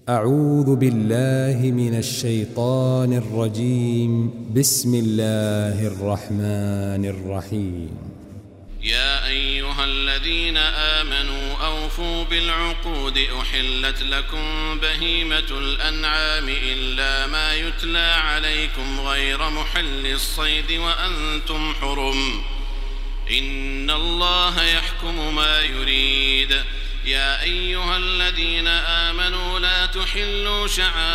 أعوذ بالله من الشيطان الرجيم. بسم الله الرحمن الرحيم. يا أيها الذين آمنوا أوفوا بالعقود أحلت لكم بهيمة الأنعام إلا ما يتلى عليكم غير محل الصيد وأنتم حرم إن الله يحكم ما يريد. يا أيها الذين آمنوا لا تحلوا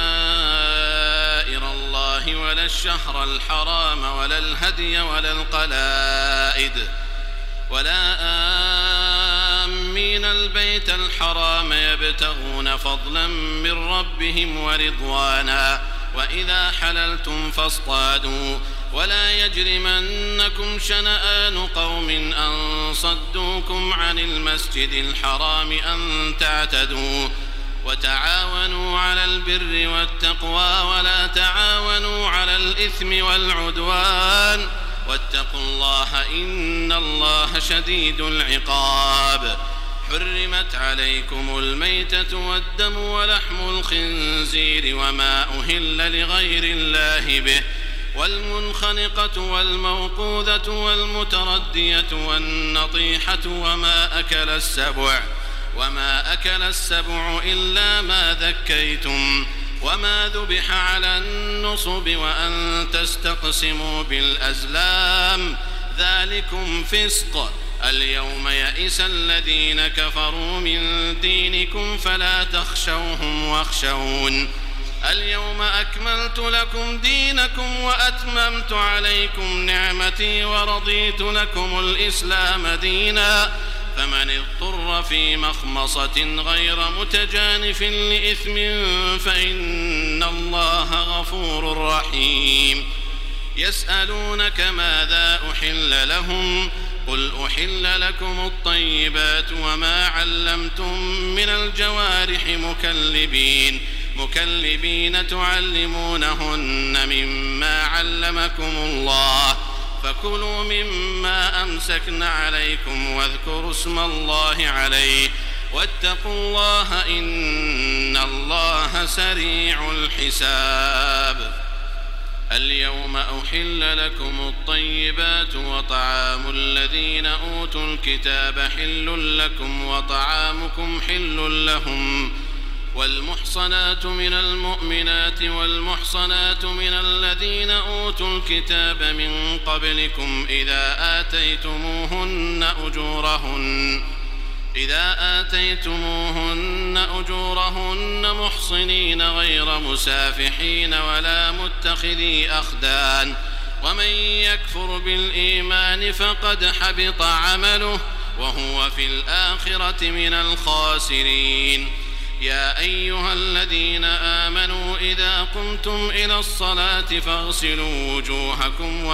شعائر الله ولا الشهر الحرام ولا الهدي ولا القلائد ولا آمين البيت الحرام يبتغون فضلا من ربهم ورضوانا وإذا حللتم فاصطادوا ولا يجرمنكم شنآن قوم أن صدوكم عن المسجد الحرام أن تعتدوا وتعاونوا على البر والتقوى ولا تعاونوا على الإثم والعدوان واتقوا الله إن الله شديد العقاب. حرمت عليكم الميتة والدم ولحم الخنزير وما أهل لغير الله به والمنخنقة والموقوذة والمتردية والنطيحة وما أكل السبع إلا ما ذكيتم وما ذبح على النصب وأن تستقسموا بالأزلام ذلكم فسق. اليوم يئس الذين كفروا من دينكم فلا تخشوهم واخشون. اليوم أكملت لكم دينكم وأتممت عليكم نعمتي ورضيت لكم الإسلام دينا فمن اضطر في مخمصة غير متجانف لإثم فإن الله غفور رحيم. يسألونك ماذا أحل لهم قل أحل لكم الطيبات وما علمتم من الجوارح مكلبين تعلمونهن مما علمكم الله فكلوا مما أمسكن عليكم واذكروا اسم الله عليه واتقوا الله إن الله سريع الحساب. اليوم أحل لكم الطيبات وطعام الذين أوتوا الكتاب حل لكم وطعامكم حل لهم والمحصنات من المؤمنات والمحصنات من الذين أوتوا الكتاب من قبلكم إذا آتيتموهن أجورهن محصنين غير مسافحين ولا متخذي أخدان ومن يكفر بالإيمان فقد حبط عمله وهو في الآخرة من الخاسرين. يا أيها الذين آمنوا إذا قمتم إلى الصلاة فاغسلوا وجوهكم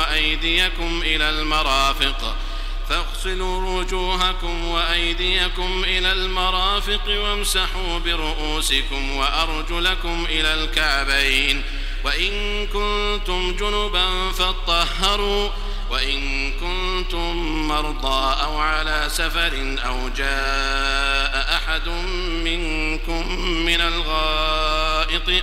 وأيديكم إلى المرافق وامسحوا برؤوسكم وأرجلكم إلى الكعبين وإن كنتم جنبا فاطهروا وإن كنتم مرضى أو على سفر أو جاء أحد منكم من الغائط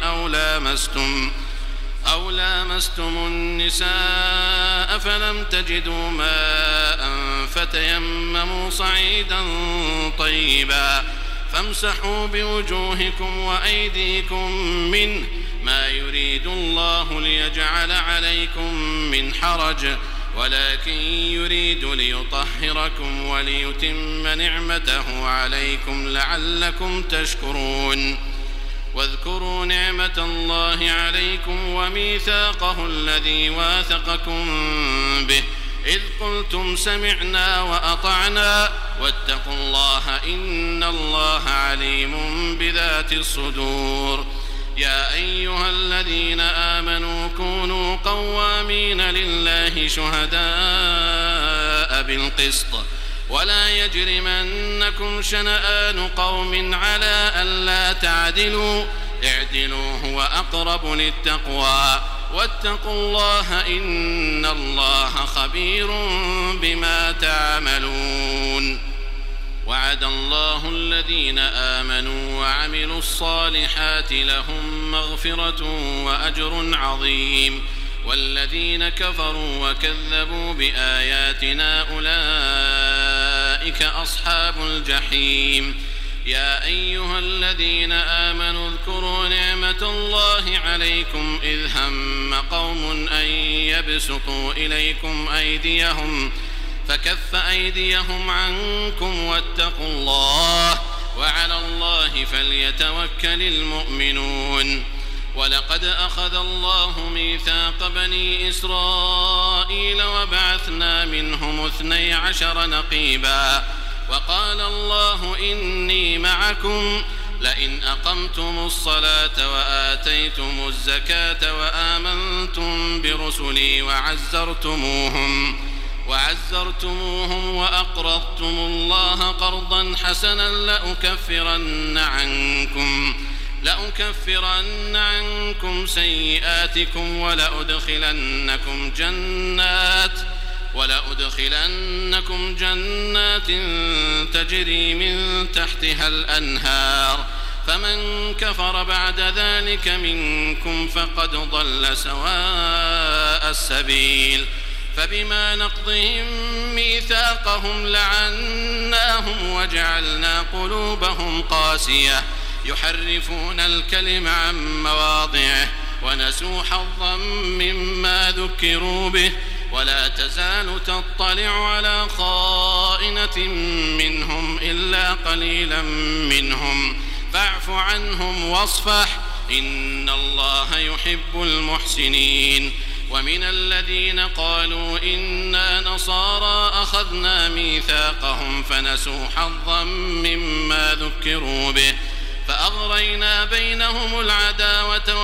أو لامستم النساء فلم تجدوا ماء فتيمموا صعيدا طيبا فامسحوا بوجوهكم وأيديكم منه ما يريد الله ليجعل عليكم من حرج ولكن يريد ليطهركم وليتم نعمته عليكم لعلكم تشكرون. واذكروا نعمة الله عليكم وميثاقه الذي واثقكم به إذ قلتم سمعنا وأطعنا واتقوا الله إن الله عليم بذات الصدور. يا أيها الذين آمنوا كونوا قوامين لله شهداء بالقسط ولا يجرمنكم شنآن قوم على ألا تعدلوا اعدلوا هو أقرب للتقوى واتقوا الله إن الله خبير بما تعملون. وعد الله الذين آمنوا وعملوا الصالحات لهم مغفرة وأجر عظيم والذين كفروا وكذبوا بآياتنا أولئك أصحاب الجحيم يا أيها الذين آمنوا اذكروا نعمة الله عليكم إذ هم قوم أن يبسطوا إليكم أيديهم فكف أيديهم عنكم واتقوا الله وعلى الله فليتوكل المؤمنون ولقد أخذ الله ميثاق بني إسرائيل وبعثنا منهم 12 نقيبا وقال الله إني معكم لئن أقمتم الصلاة وآتيتم الزكاة وآمنتم برسلي وعزرتموهم وأقرضتم الله قرضا حسنا لأكفرن عنكم سيئاتكم ولأدخلنكم جنات تجري من تحتها الأنهار فمن كفر بعد ذلك منكم فقد ضل سواء السبيل فبما نقضهم ميثاقهم لعناهم وجعلنا قلوبهم قاسية يحرفون الكلم عن مواضعه ونسوا حظا مما ذكروا به ولا تزال تطلع على خائنة منهم إلا قليلا منهم فاعف عنهم واصفح إن الله يحب المحسنين ومن الذين قالوا إنا نصارى أخذنا ميثاقهم فنسوا حظا مما ذكروا به فأغرينا بينهم العداوة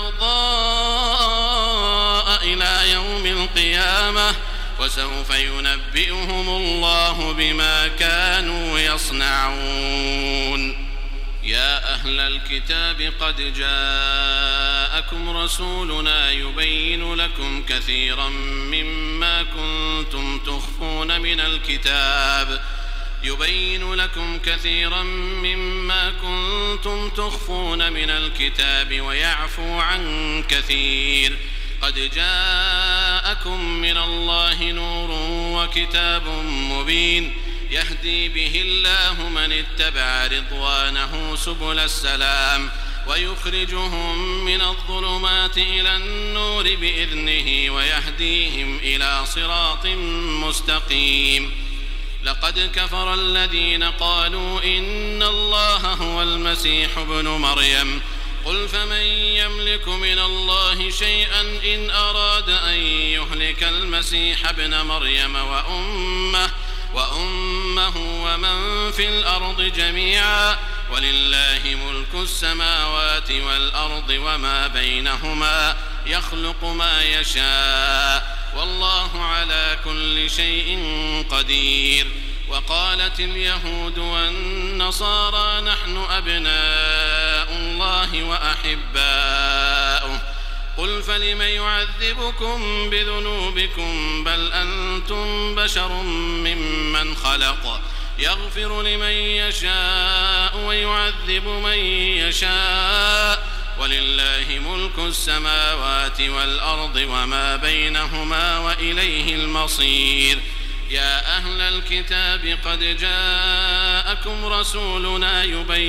والبغضاء إلى يوم القيامة وسوف ينبئهم الله بما كانوا يصنعون يا أهل الكتاب قد جاءكم رسولنا يبين لكم كثيرا مما كنتم تخفون من الكتاب ويعفو عن كثير قد جاءكم من الله نور وكتاب مبين يهدي به الله من اتبع رضوانه سبل السلام ويخرجهم من الظلمات إلى النور بإذنه ويهديهم إلى صراط مستقيم لقد كفر الذين قالوا إن الله هو المسيح ابن مريم قل فمن يملك من الله شيئا إن أراد أن يهلك المسيح ابن مريم وأمه ومن في الأرض جميعا ولله ملك السماوات والأرض وما بينهما يخلق ما يشاء والله على كل شيء قدير وقالت اليهود والنصارى نحن أبناء الله وأحباؤه قل فلم يعذبكم بذنوبكم بل أنتم بشر ممن خلق يغفر لمن يشاء ويعذب من يشاء ولله ملك السماوات والأرض وما بينهما وإليه المصير يا أهل الكتاب قد جاءكم رسولنا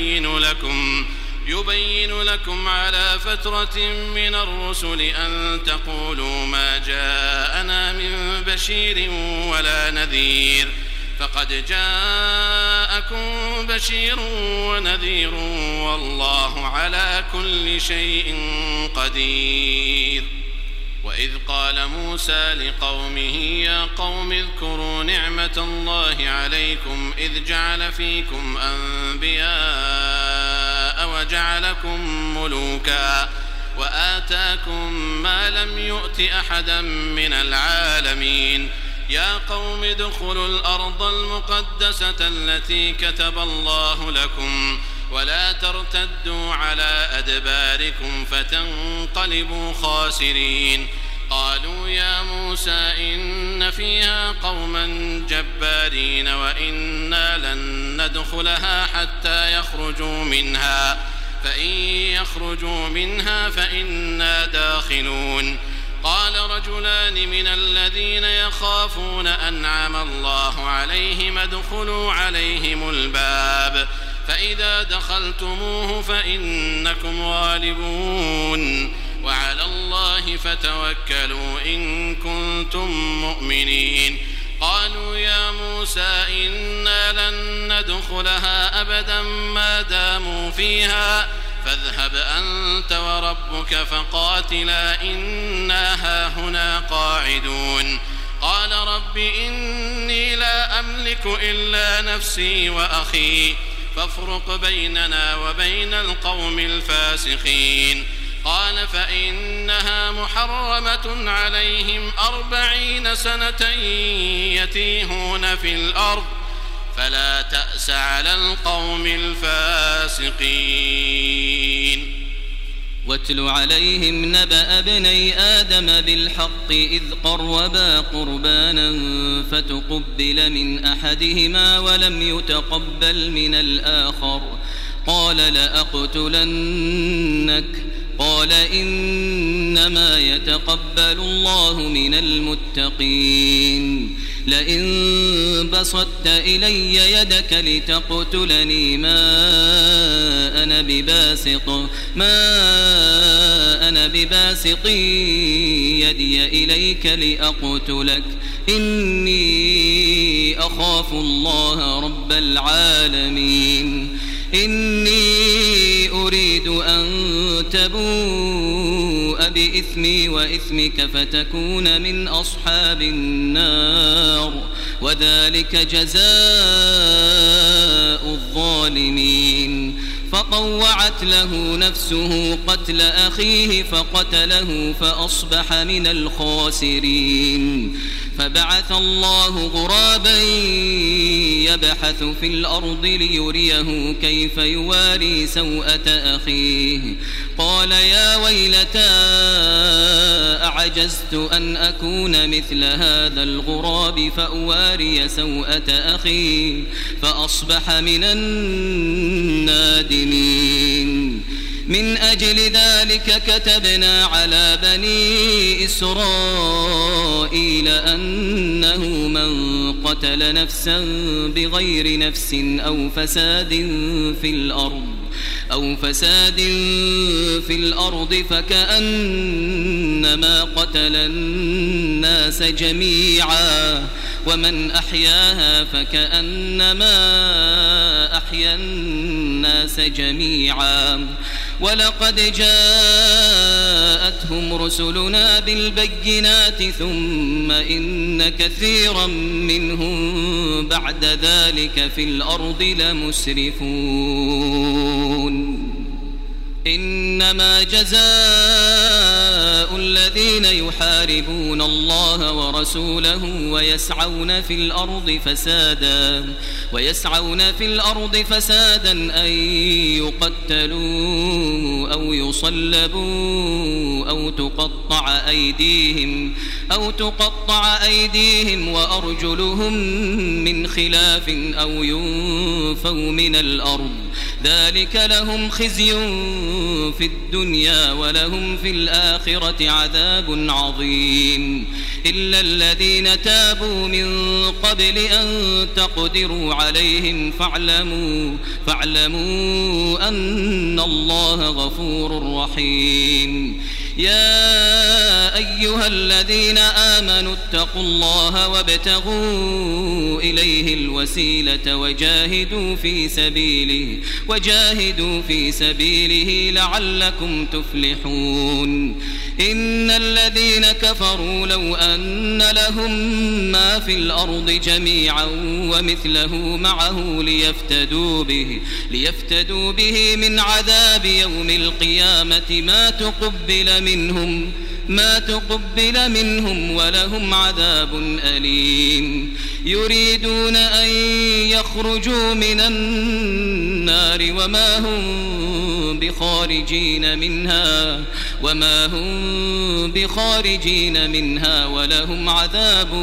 يبين لكم على فترة من الرسل أن تقولوا ما جاءنا من بشير ولا نذير فقد جاءكم بشير ونذير والله على كل شيء قدير وإذ قال موسى لقومه يا قوم اذكروا نعمة الله عليكم إذ جعل فيكم أنبياء وجعلكم ملوكا وآتاكم ما لم يؤت أحدا من العالمين يا قوم ادخلوا الأرض المقدسة التي كتب الله لكم ولا ترتدوا على أدباركم فتنقلبوا خاسرين قالوا يا موسى إن فيها قوما جبارين وإنا لن ندخلها حتى يخرجوا منها فإن يخرجوا منها فإنا داخلون. قال رجلان من الذين يخافون أنعم الله عليهم ادخلوا عليهم الباب فإذا دخلتموه فإنكم غالبون وعلى الله فتوكلوا إن كنتم مؤمنين. قالوا يا موسى إنا لن ندخلها أبدا ما داموا فيها فاذهب أنت وربك فقاتلا إنا هاهنا قاعدون. قال رب إني لا أملك إلا نفسي وأخي فافرق بيننا وبين القوم الفاسقين. قال فإنها محرمة عليهم 40 سنة يتيهون في الأرض فلا تأس على القوم الفاسقين. واتل عليهم نبأ ابني آدم بالحق إذ قربا قربانا فتقبل من أحدهما ولم يتقبل من الآخر قال لأقتلنك قال إنما يتقبل الله من المتقين. لئن بسطت إلي يدك لتقتلني ما أنا بباسط يدي إليك لأقتلك إني أخاف الله رب العالمين. إني أريد أن تبوء بإثمي وإثمك فتكون من أصحاب النار وذلك جزاء الظالمين. فطوعت له نفسه قتل أخيه فقتله فأصبح من الخاسرين. فبعث الله غرابا يبحث في الأرض ليريه كيف يواري سوءة أخيه قال يا ويلتى أعجزت أن أكون مثل هذا الغراب فأواري سوءة أخي فأصبح من النادمين. من أجل ذلك كتبنا على بني إسرائيل أنه من قتل نفسا بغير نفس أو فساد في الأرض فكأنما قتل الناس جميعا ومن أحياها فكأنما أحيا الناس جميعا. ولقد جاءتهم رسلنا بالبينات ثم إن كثيرا منهم بعد ذلك في الأرض لمسرفون. إنما جزاء الذين يحاربون الله ورسوله ويسعون في الأرض فسادا أن يقتلوا أو يصلبوا أو تقطع أيديهم وأرجلهم من خلاف أو ينفوا من الأرض ذلك لهم خزي في الدنيا ولهم في الآخرة عذاب عظيم. إلا الذين تابوا من قبل أن تقدروا عليهم فاعلموا أن الله غفور رحيم. يا أيها الذين آمنوا اتقوا الله وابتغوا إليه الوسيلة وجاهدوا في سبيله لعلكم تفلحون. إن الذين كفروا لو أن لهم ما في الأرض جميعا ومثله معه ليفتدوا به من عذاب يوم القيامة ما ما تقبل منهم ولهم عذاب أليم يريدون أن يخرجوا من النار وما هم بخارجين منها ولهم عذاب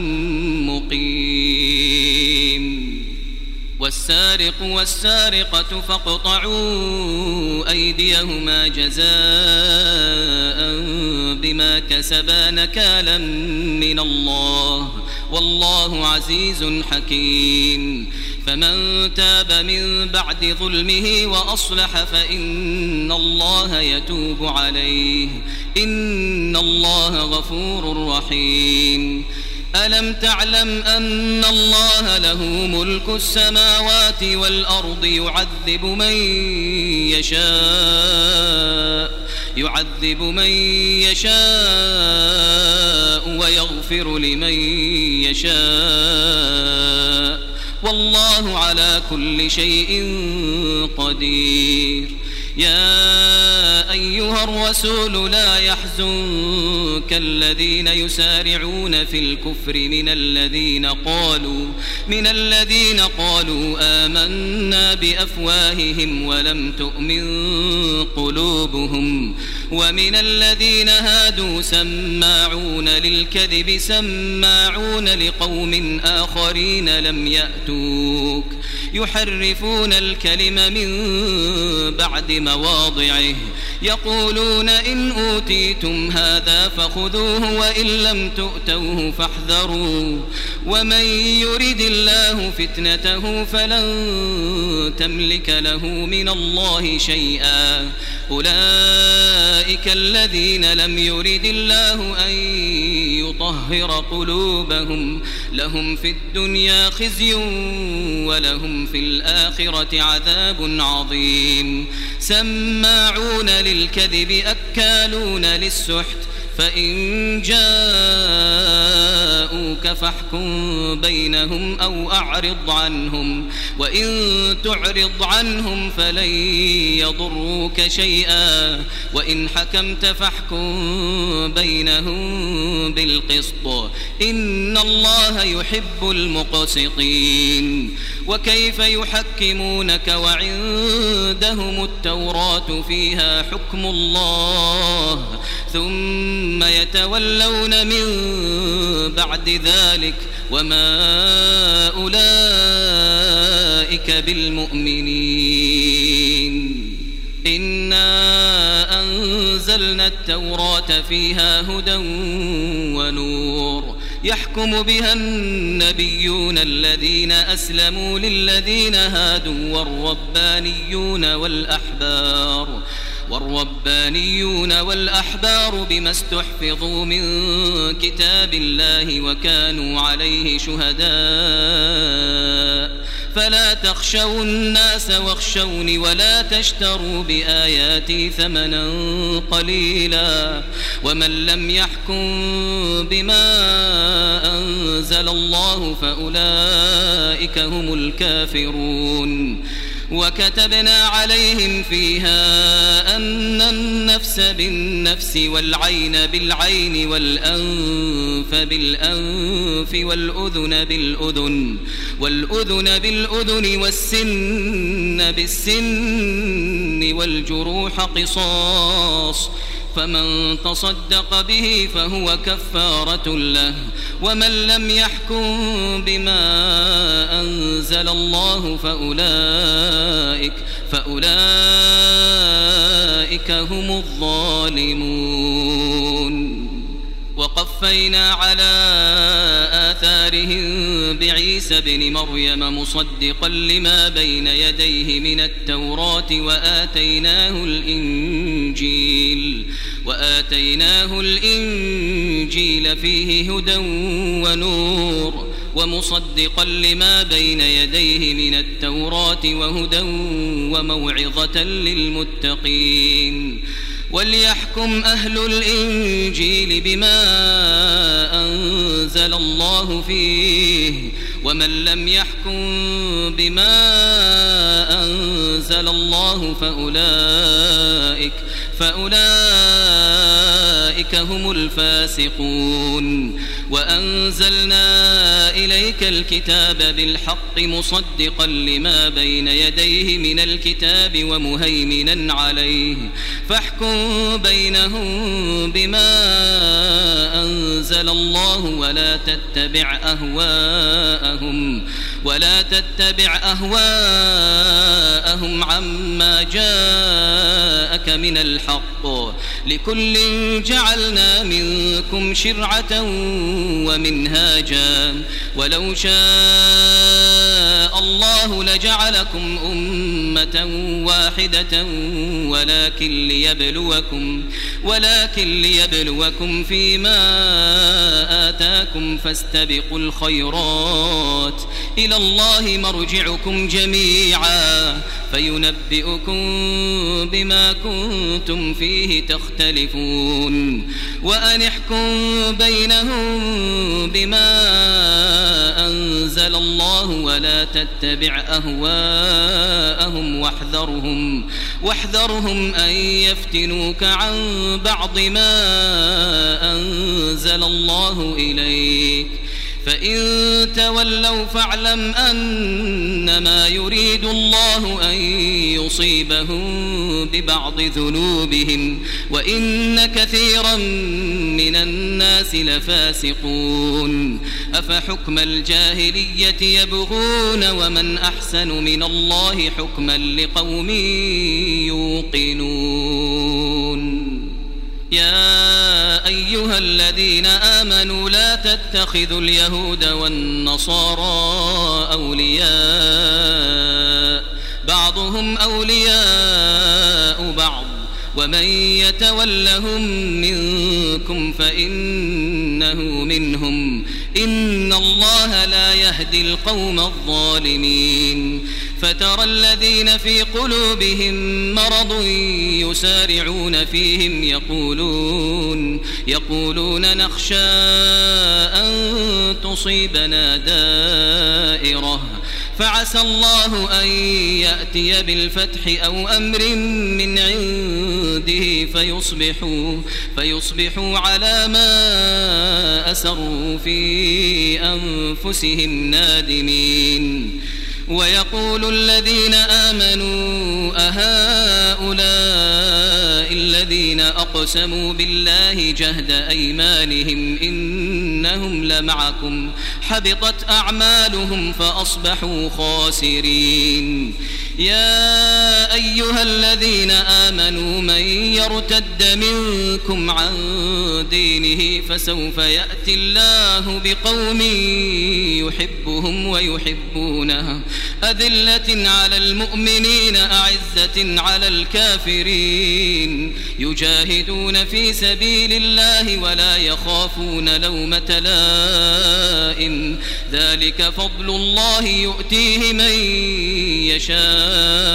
مقيم والسارق والسارقة فاقطعوا أيديهما جزاء بما كسبا نكالا من الله والله عزيز حكيم فمن تاب من بعد ظلمه وأصلح فإن الله يتوب عليه إن الله غفور رحيم ألم تعلم أن الله له ملك السماوات والأرض يعذب من يشاء ويغفر لمن يشاء والله على كل شيء قدير يا أيها الرسول لا يحزنك الذين يسارعون في الكفر من الذين قالوا آمنا بأفواههم ولم تؤمن قلوبهم ومن الذين هادوا سماعون للكذب سماعون لقوم آخرين لم يأتوك يحرفون الكلم من بعد مواضعه يقولون إن أوتيتم هذا فخذوه وإن لم تؤتوه فاحذروا ومن يرد الله فتنته فلن تملك له من الله شيئا أولئك الذين لم يرد الله أن يطهر قلوبهم لهم في الدنيا خزي ولهم في الآخرة عذاب عظيم سماعون للكذب أكالون للسحت فإن جاءوك فاحكم بينهم أو أعرض عنهم وإن تعرض عنهم فلن يضروك شيئا وإن حكمت فاحكم بينهم بالقسط إن الله يحب المقسطين وكيف يحكمونك وعندهم التوراة فيها حكم الله ثم يتولون من بعد ذلك وما أولئك بالمؤمنين إنا أنزلنا التوراة فيها هدى ونور يحكم بها النبيون الذين أسلموا للذين هادوا والربانيون والأحبار بما استحفظوا من كتاب الله وكانوا عليه شهداء فلا تخشوا الناس واخشوني ولا تشتروا بآياتي ثمنا قليلا ومن لم يحكم بما أنزل الله فأولئك هم الكافرون وكتبنا عليهم فيها أن النفس بالنفس والعين بالعين والأنف بالأنف والأذن بالأذن والسن بالسن والجروح قصاص فمن تصدق به فهو كفارة له ومن لم يحكم بما أنزل الله فأولئك هم الظالمون وقفينا على آثارهم بعيسى بن مريم مصدقا لما بين يديه من التوراة وآتيناه الإنجيل فيه هدى ونور ومصدقا لما بين يديه من التوراة وهدى وموعظة للمتقين وليحكم أهل الإنجيل بما أنزل الله فيه ومن لم يحكم بما أنزل الله فأولئك أولئك هم الفاسقون. وأنزلنا إليك الكتاب بالحق مصدقا لما بين يديه من الكتاب ومهيمنا عليه فاحكم بينهم بما أنزل الله ولا تتبع أهواءهم عما جاءك من الحق لكل جعلنا منكم شرعة ومنهاجا ولو شاء الله لجعلكم أمة واحدة ولكن ليبلوكم فيما آتاكم فاستبقوا الخيرات إلى الله مرجعكم جميعا فينبئكم بما كنتم فيه تختلفون. وأن احكم بينهم بما أنزل الله ولا تتبع أهواءهم واحذرهم أن يفتنوك عن بعض ما أنزل الله إليك فإن تولوا فاعلم أنما يريد الله أن يصيبهم ببعض ذنوبهم وإن كثيرا من الناس لفاسقون. أفحكم الجاهلية يبغون ومن أحسن من الله حكما لقوم يوقنون. يا أيها الذين آمنوا لا تتخذوا اليهود والنصارى أولياء بعضهم أولياء بعض ومن يتولهم منكم فإنه منهم إن الله لا يهدي القوم الظالمين. فترى الذين في قلوبهم مرض يسارعون فيهم يقولون نخشى أن تصيبنا دائرة فعسى الله أن يأتي بالفتح أو أمر من عنده فيصبحوا على ما أسروا في أنفسهم نادمين. ويقول الذين آمنوا أهؤلاء الذين أقسموا بالله جهد أيمانهم إنهم لمعكم حبطت أعمالهم فأصبحوا خاسرين. يا أيها الذين آمنوا من يرتد منكم عن دينه فسوف يأتي الله بقوم يحبهم ويحبونه أذلة على المؤمنين أعزة على الكافرين يجاهدون في سبيل الله ولا يخافون لومة لائم ذلك فضل الله يؤتيه من يشاء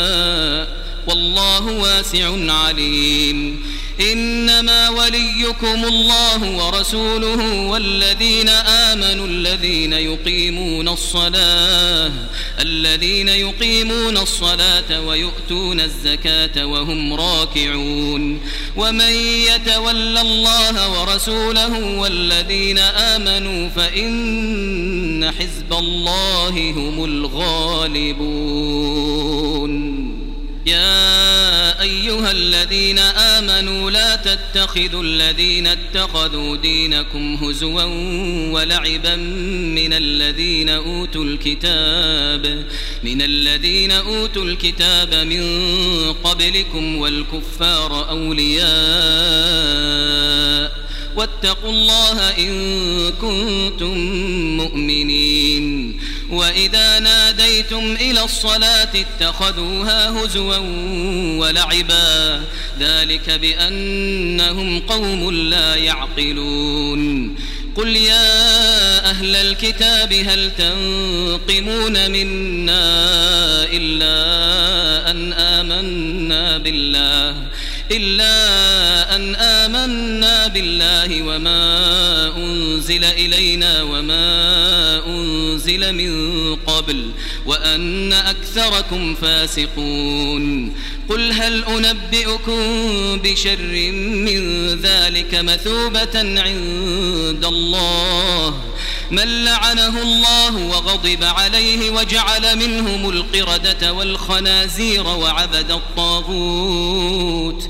والله واسع عليم. إنما وليكم الله ورسوله والذين آمنوا الذين يقيمون الصلاة ويؤتون الزكاة وهم راكعون. ومن يتولى الله ورسوله والذين آمنوا فإن حزب الله هم الغالبون. يا أيها الذين آمنوا لا تتخذوا الذين اتخذوا دينكم هزوا ولعبا من الذين أوتوا الكتاب من قبلكم والكفار أولياء واتقوا الله إن كنتم مؤمنين. وإذا ناديتم إلى الصلاة اتخذوها هزوا ولعبا ذلك بأنهم قوم لا يعقلون. قل يا أهل الكتاب هل تنقمون منا إلا أن آمنا بالله وما أنزل إلينا وما أنزل من قبل وأن أكثركم فاسقون. قل هل أنبئكم بشر من ذلك مثوبة عند الله من لعنه الله وغضب عليه وجعل منهم القردة والخنازير وعبد الطاغوت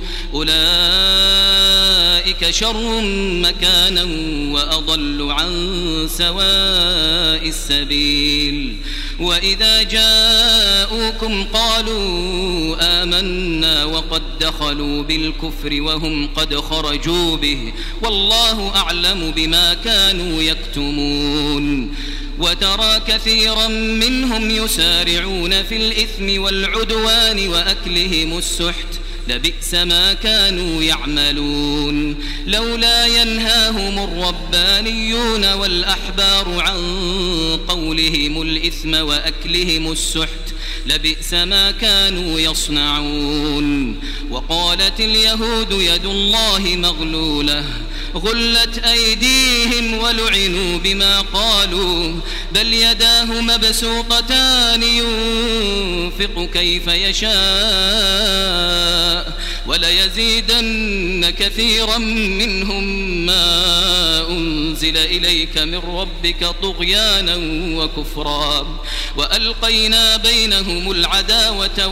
أولئك شر مكانا وأضل عن سواء السبيل وإذا جاءوكم قالوا آمنا وقد دخلوا بالكفر وهم قد خرجوا به والله أعلم بما كانوا يكتمون وترى كثيرا منهم يسارعون في الإثم والعدوان وأكلهم السحت لبئس ما كانوا يعملون لولا ينهاهم الربانيون والأحبار عن قولهم الإثم وأكلهم السحت لبئس ما كانوا يصنعون وقالت اليهود يد الله مغلولة غلت أيديهم ولعنوا بما قالوا بل يداه مبسوطتان ينفق كيف يشاء وليزيدن كثيرا منهم ما أنزل إليك من ربك طغيانا وكفرا وألقينا بينهم العداوة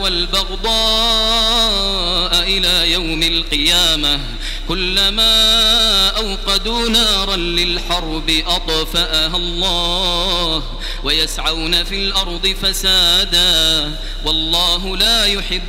والبغضاء إلى يوم القيامة كلما أوقدوا نارا للحرب أطفأها الله ويسعون في الأرض فسادا والله لا يحب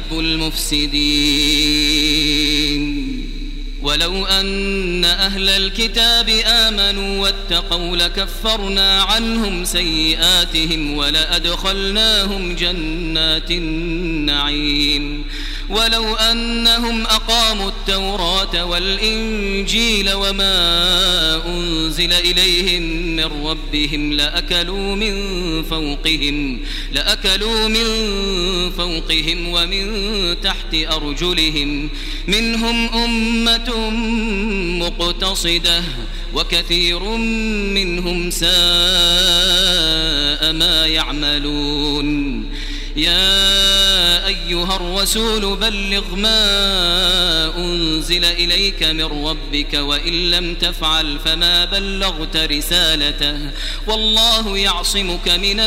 المفسدين ولو أن أهل الكتاب آمنوا واتقوا لكفرنا عنهم سيئاتهم ولأدخلناهم جنات النعيم ولو أنهم أقاموا التوراة والإنجيل وما أنزل إليهم من ربهم لأكلوا من فوقهم ومن تحت أرجلهم منهم أمة مقتصدة وكثير منهم ساء ما يعملون يا أيها الرسول بلغ ما أنزل إليك من ربك وإن لم تفعل فما بلغت رسالته والله يعصمك من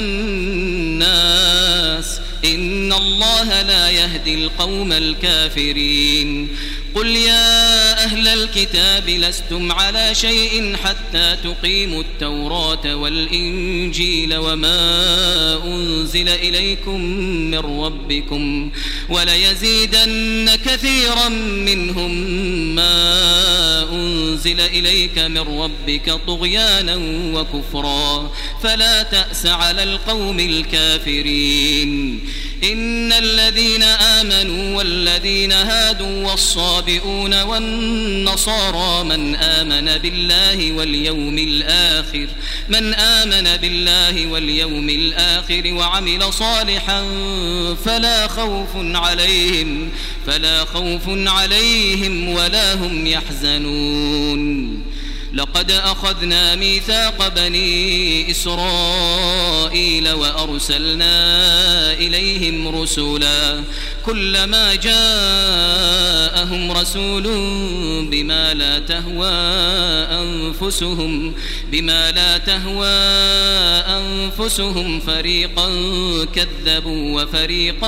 الناس إن الله لا يهدي القوم الكافرين قل يا أهل الكتاب لستم على شيء حتى تقيموا التوراة والإنجيل وما أنزل إليكم من ربكم وليزيدن كثيرا منهم ما أنزل إليك من ربك طغيانا وكفرا فلا تأس على القوم الكافرين إن الذين آمنوا والذين هادوا والصابئون والنصارى من آمن بالله واليوم الآخر وعمل صالحا فلا خوف عليهم ولا هم يحزنون لقد أخذنا ميثاق بني إسرائيل وأرسلنا إليهم رسلا كلما جاءهم رسول بما لا تهوى أنفسهم فريقا كذبوا وفريقا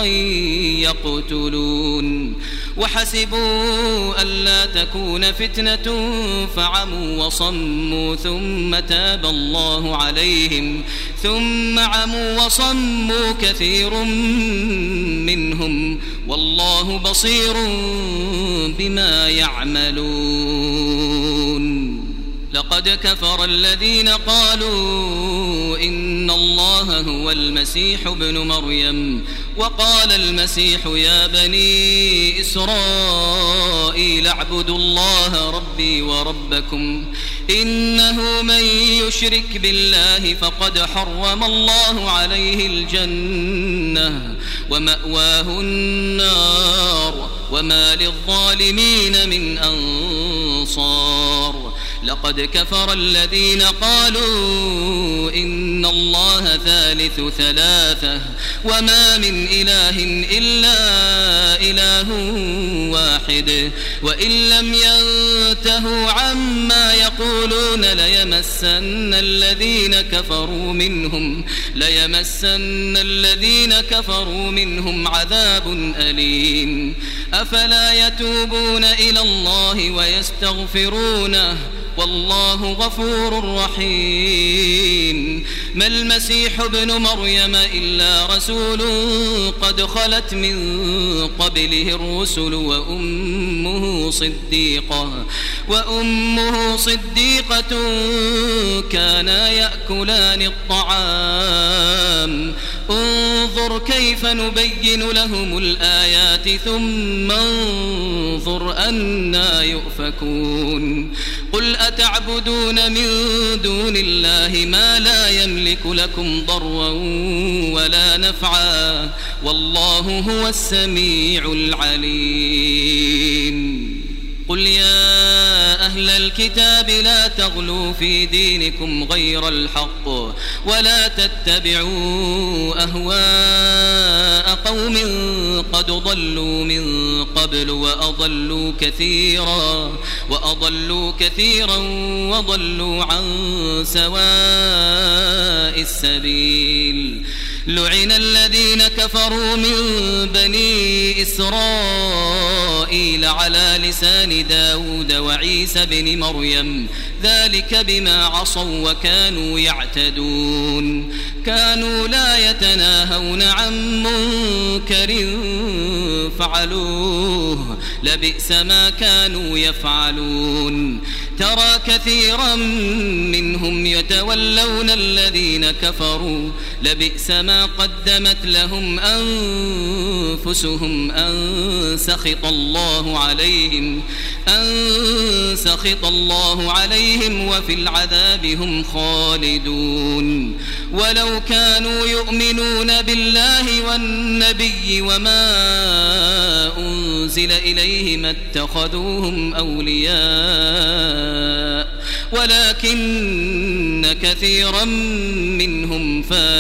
يقتلون وحسبوا ألا تكون فتنة فعموا وصموا ثم تاب الله عليهم ثم عموا وصموا كثير منهم والله بصير بما يعملون لقد كفر الذين قالوا إن الله هو المسيح ابن مريم وقال المسيح يا بني إسرائيل اعبدوا الله ربي وربكم إنه من يشرك بالله فقد حرم الله عليه الجنة ومأواه النار وما للظالمين من أنصار لقد كفر الذين قالوا إن الله ثالث ثلاثة وما من إله إلا إله واحد وإن لم ينتهوا عما يقولون ليمسن الذين كفروا منهم عذاب أليم أفلا يتوبون إلى الله ويستغفرونه والله غفور رحيم ما المسيح ابن مريم إلا رسول قد خلت من قبله الرسل وأمه صديقة كانا يأكلان الطعام انظر كيف نبين لهم الآيات ثم انظر أنا يؤفكون قل أتعبدون من دون الله ما لا يملك لكم ضرا ولا نفعا والله هو السميع العليم قل يا أهل الكتاب لا تغلوا في دينكم غير الحق ولا تتبعوا أهواء قوم قد ضلوا من قبل وأضلوا كثيرا وضلوا عن سواء السبيل لعن الذين كفروا من بني إسرائيل على لسان داود وعيسى بن مريم ذلك بما عصوا وكانوا يعتدون كانوا لا يتناهون عن منكر فعلوه لبئس ما كانوا يفعلون ترى كثيرا منهم يتولون الذين كفروا لبئس ما قدمت لهم أنفسهم أن سخط الله عليهم وفي العذاب هم خالدون ولو كانوا يؤمنون بالله والنبي وما أنزل إليه ما اتخذوهم أولياء ولكن كثيرا منهم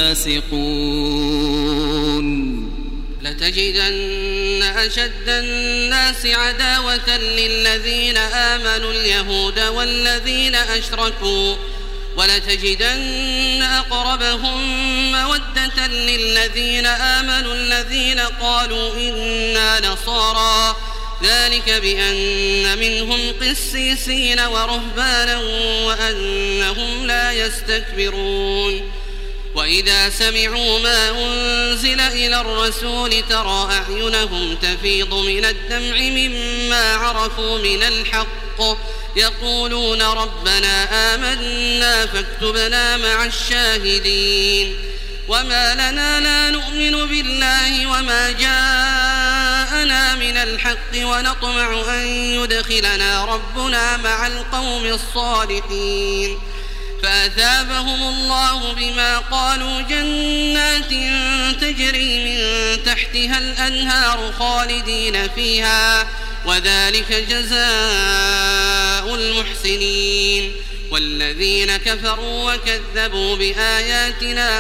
فاسقون لتجدن أشد الناس عداوة للذين آمنوا اليهود والذين أشركوا ولتجدن أقربهم مودة للذين آمنوا الذين قالوا إنا نصارى ذلك بأن منهم قسيسين ورهبانا وأنهم لا يستكبرون وإذا سمعوا ما أنزل إلى الرسول ترى أعينهم تفيض من الدمع مما عرفوا من الحق يقولون ربنا آمنا فاكتبنا مع الشاهدين وما لنا لا نؤمن بالله وما جاءنا من الحق ونطمع أن يدخلنا ربنا مع القوم الصالحين فأثابهم الله بما قالوا جنات تجري من تحتها الأنهار خالدين فيها وذلك جزاء المحسنين والذين كفروا وكذبوا بآياتنا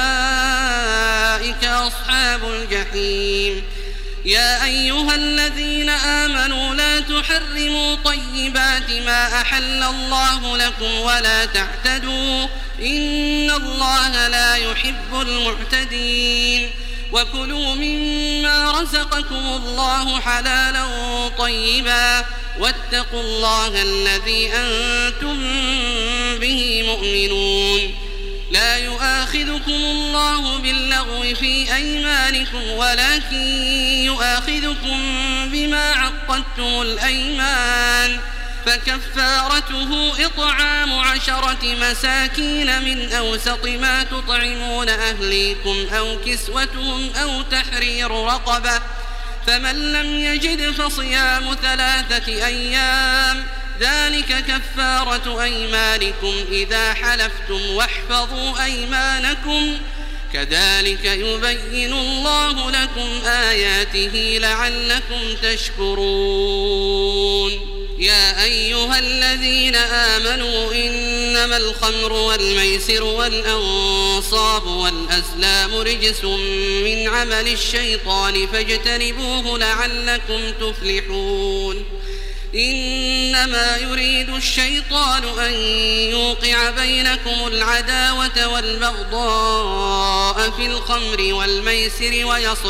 أولئك أصحاب الجحيم يا أيها الذين آمنوا لا تحرموا طيبات ما أحل الله لكم ولا تعتدوا إن الله لا يحب المعتدين وكلوا مما رزقكم الله حلالا طيبا واتقوا الله الذي أنتم به مؤمنون لا يؤاخذكم الله باللغو في أيمانكم ولكن يؤاخذكم بما عقدتم الأيمان فكفارته إطعام 10 مساكين من أوسط ما تطعمون أهليكم أو كسوتهم أو تحرير رقبة فمن لم يجد فصيام 3 أيام ذلك كفارة أيمانكم إذا حلفتم واحفظوا أيمانكم كذلك يبين الله لكم آياته لعلكم تشكرون يا أيها الذين آمنوا إنما الخمر والميسر والأنصاب والأزلام رجس من عمل الشيطان فاجتنبوه لعلكم تفلحون إنما يريد الشيطان أن يوقع بينكم العداوة والبغضاء في الخمر والميسر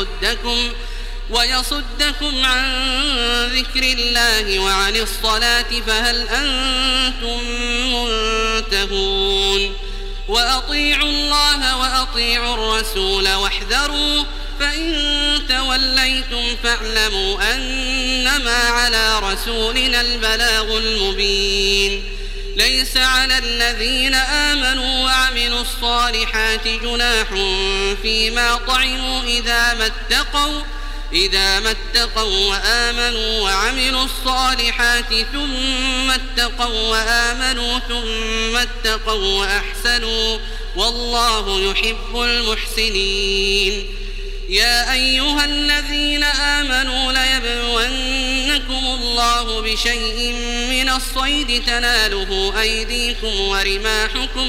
ويصدكم عن ذكر الله وعن الصلاة فهل أنتم منتهون وأطيعوا الله وأطيعوا الرسول واحذروا فإن توليتم فاعلموا أنما على رسولنا البلاغ المبين ليس على الذين آمنوا وعملوا الصالحات جناح فيما طعموا إذا ما اتقوا وآمنوا وعملوا الصالحات ثم اتقوا وآمنوا ثم اتقوا وأحسنوا والله يحب المحسنين يا أيها الذين آمنوا ليبلونكم الله بشيء من الصيد تناله أيديكم ورماحكم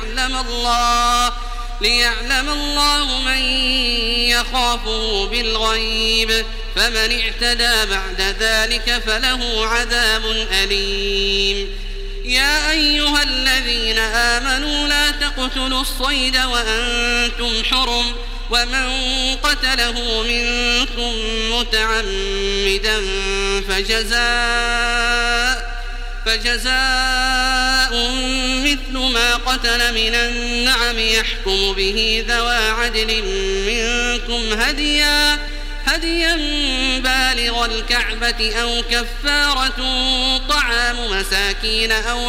ليعلم الله من يخافه بالغيب فمن اعتدى بعد ذلك فله عذاب أليم يا أيها الذين آمنوا لا تقتلوا الصيد وأنتم حرم ومن قتله منكم متعمدا فجزاء مثل ما قتل من النعم يحكم به ذوى عدل منكم هديا بالغ الكعبة أو كفارة طعام مساكين أو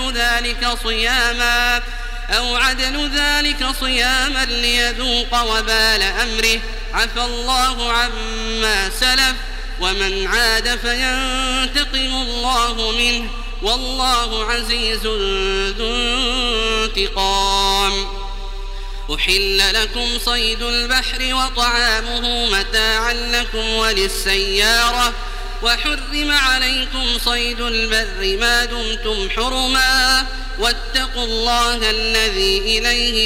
عدل ذلك صياما ليذوق وبال أمره عفى الله عما سلف ومن عاد فينتقم الله منه والله عزيز ذو انتقام أحل لكم صيد البحر وطعامه متاعا لكم وللسيارة وحرم عليكم صيد البر ما دمتم حرما واتقوا الله الذي إليه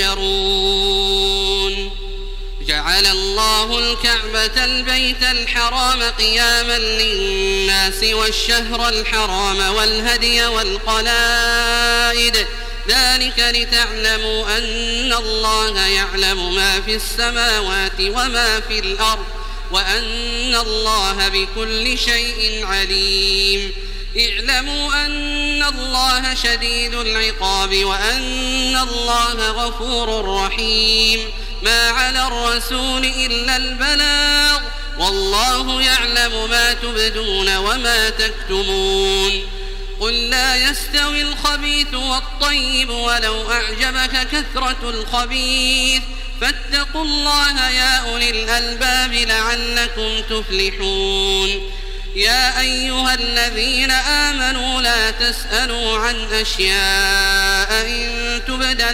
تحشرون جعل الله الكعبة البيت الحرام قياما للناس والشهر الحرام والهدي والقلائد ذلك لتعلموا أن الله يعلم ما في السماوات وما في الأرض وأن الله بكل شيء عليم اعلموا أن الله شديد العقاب وأن الله غفور رحيم ما على الرسول إلا البلاغ والله يعلم ما تبدون وما تكتمون قل لا يستوي الخبيث والطيب ولو أعجبك كثرة الخبيث فاتقوا الله يا أولي الألباب لعلكم تفلحون يا أيها الذين آمنوا لا تسألوا عن أشياء إن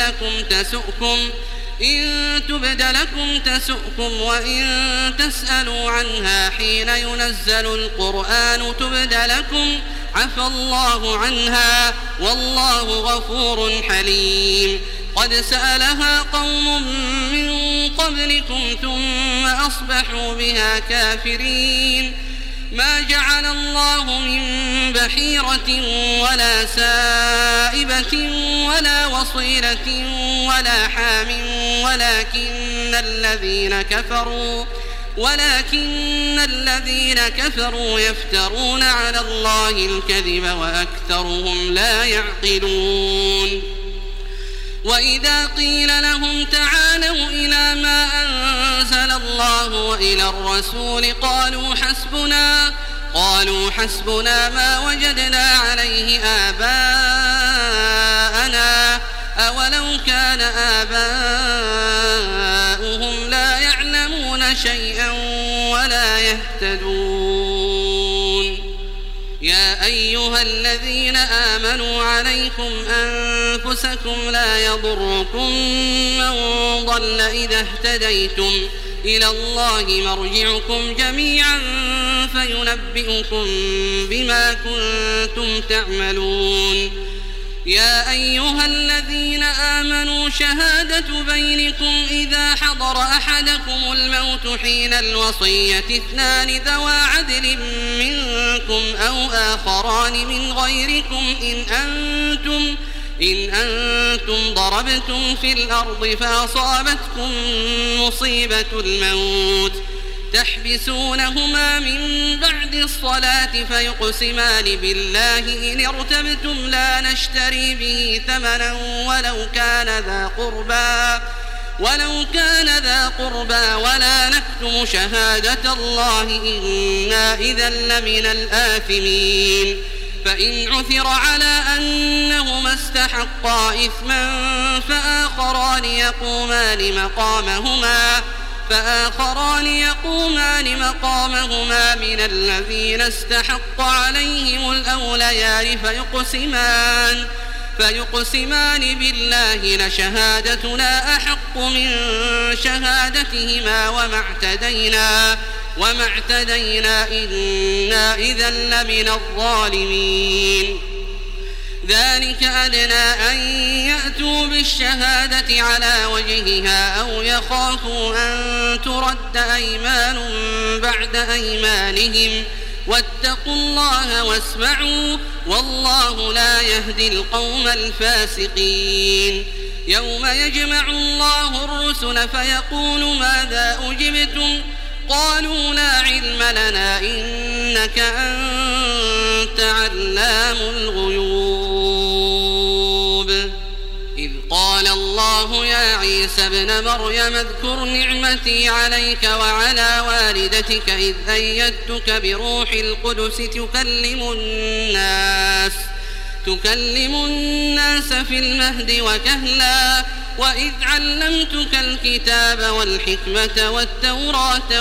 تبد لكم تسؤكم وإن تسألوا عنها حين ينزل القرآن تبد لكم عفى الله عنها والله غفور حليم قد سألها قوم من قبلكم ثم أصبحوا بها كافرين ما جعل الله من بحيرة ولا سائبة ولا وصيلة ولا حام ولكن الذين كفروا يفترون على الله الكذب وأكثرهم لا يعقلون وإذا قيل لهم تعالوا إلى ما أنزل الله وإلى الرسول قالوا حسبنا ما وجدنا عليه آباءنا أولو كان آباؤهم لا يعلمون شيئا ولا يهتدون يا أيها الذين آمنوا عليكم أنفسكم لا يضركم من ضل إذا اهتديتم إلى الله مرجعكم جميعا فينبئكم بما كنتم تعملون. يا أيها الذين آمنوا شهادة بينكم إذا حضر أحدكم الموت حين الوصية 2 ذوى عدل منكم أو آخران من غيركم إن أنتم ضربتم في الأرض فأصابتكم مصيبة الموت تحبسونهما من بعد الصلاة فيقسمان بالله إن ارتبتم لا نشتري به ثمنا ولو كان ذا قربى ولا نكتم شهادة الله إنا إذا لمن الآثمين. فإن عثر على أنهما استحقا إثما فآخران يقومان مقامهما من الذين استحق عليهم الأوليان فيقسمان بالله لشهادتنا أحق من شهادتهما وما اعتدينا إنا إذا لمن الظالمين. ذلك أدنى أن يأتوا بالشهادة على وجهها أو يخافوا أن ترد أيمان بعد أيمانهم واتقوا الله واسمعوا والله لا يهدي القوم الفاسقين. يوم يجمع الله الرسل فيقول ماذا أجبتم قالوا لا علم لنا إنك أنت علام الغيوب. إذ قال الله يا عيسى ابن مريم اذكر نعمتي عليك وعلى والدتك إذ أيدتك بروح القدس تكلم الناس في المهد وكهلا وإذ علمتك الكتاب والحكمة والتوراة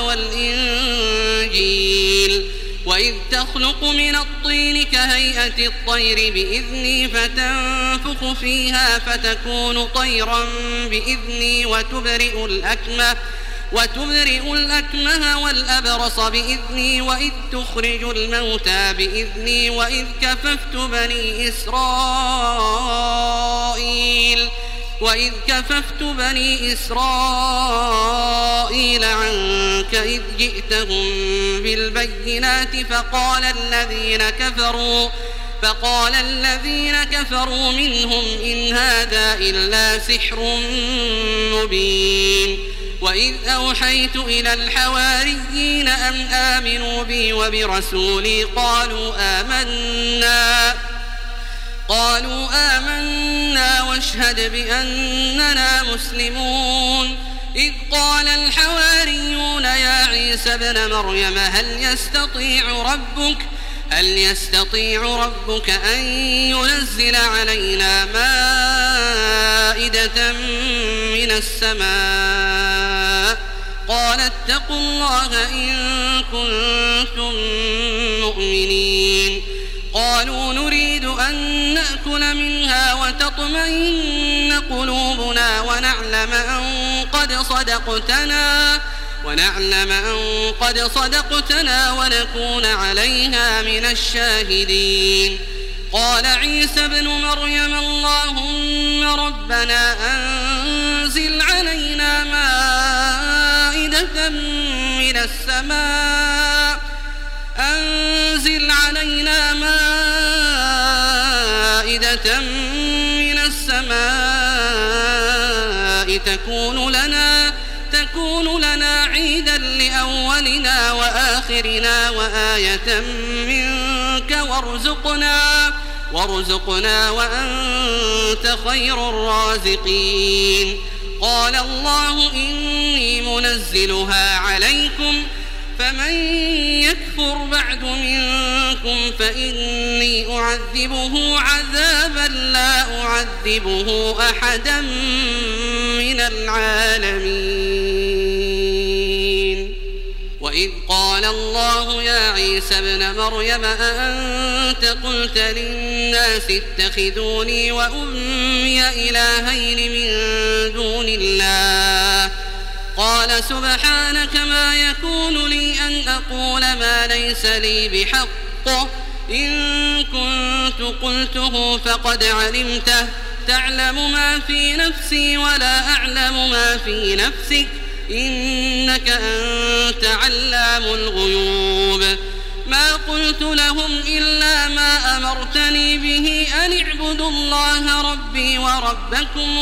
والإنجيل وإذ تخلق من الطين كهيئة الطير بإذني فتنفخ فيها فتكون طيرا بإذني وتبرئ الأكمه والأبرص بإذني وإذ تخرج الموتى بإذني وإذ كففت بني إسرائيل عنك إذ جئتهم بالبينات فقال الذين كفروا منهم إن هذا إلا سحر مبين. وإذ أوحيت إلى الحواريين أن آمنوا بي وبرسولي قالوا آمنا واشهد بأننا مسلمون. إذ قال الحواريون يا عيسى ابن مريم هل يستطيع ربك أن ينزل علينا مائدة من السماء قال اتقوا الله إن كنتم مؤمنين. قالوا نريد أن نأكل منها وتطمئن قلوبنا ونعلم أن قد صدقتنا ونكون عليها من الشاهدين. قال عيسى ابن مريم اللهم ربنا أنزل علينا مائدة من السماء تكون لنا عيدا لأولنا وآخرنا وآية منك وارزقنا وأنت خير الرازقين. قال الله إني منزلها عليكم فمن يكفر بعد منكم فإني أعذبه عذابا لا أعذبه أحدا من العالمين. وإذ قال الله يا عيسى ابن مريم أأنت قلت للناس اتخذوني وأمي إلهين من دون الله قال سبحانك ما يكون لي أن أقول ما ليس لي بحق إن كنت قلته فقد علمته تعلم ما في نفسي ولا أعلم ما في نفسك إنك أنت علام الغيوب ما قلت لهم إلا ما أمرتني به أن اعبدوا الله ربي وربكم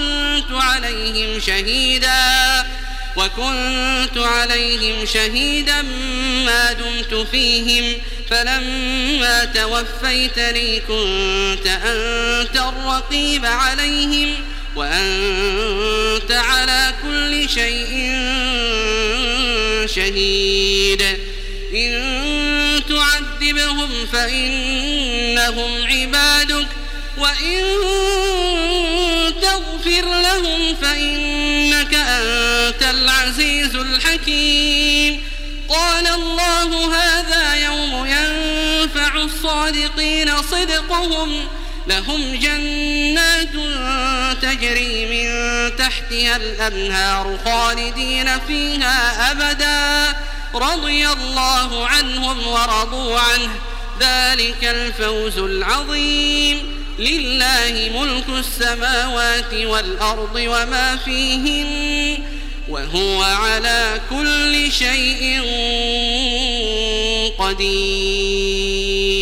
وكنت عليهم شهيدا ما دمت فيهم فلما توفيتني كنت أنت الرقيب عليهم وأنت على كل شيء شهيد إن تعذبهم فإنهم عبادك وإن تغفر لهم فإنك أنت العزيز الحكيم قال الله هذا يوم ينفع الصادقين صدقهم لهم جنات تجري من تحتها الأنهار خالدين فيها أبدا رضي الله عنهم ورضوا عنه ذلك الفوز العظيم لله ملك السماوات والأرض وما فيهن وهو على كل شيء قدير